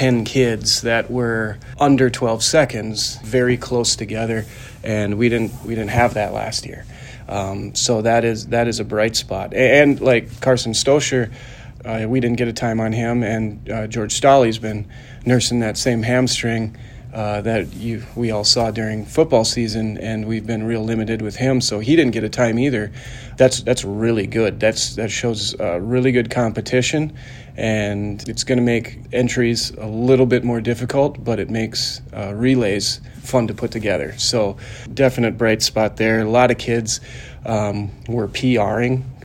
10 kids that were under 12 seconds, very close together, and we didn't have that last year. So that is a bright spot. And like Carson Stoscher, we didn't get a time on him, and George Stolley's been nursing that same hamstring that we all saw during football season, and we've been real limited with him, so he didn't get a time either. That's really good. That shows really good competition, and it's going to make entries a little bit more difficult, but it makes relays fun to put together. So definite bright spot there. A lot of kids were PRing